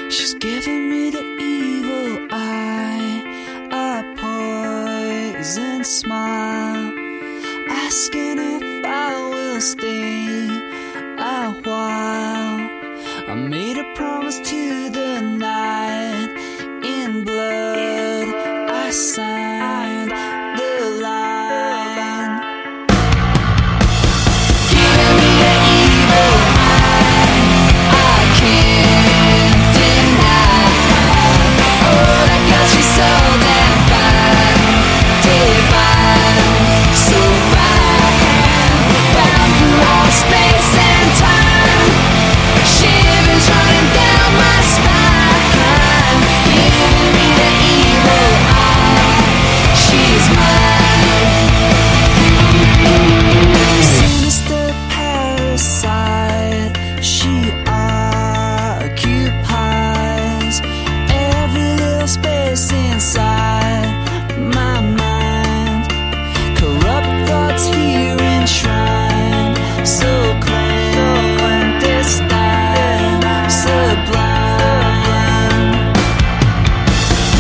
She's giving me the evil eye, a poison smile, asking if I will stay a while. I made a promise to the night, in blood I signed the line. Give me the evil eye, I can't deny. Oh, that girl, she's so damn fine, divine, so fine, bound through all space and time. Shivers running down my spine, giving me the evil eye. She's mine. Sinister parasite, she occupies every little space inside.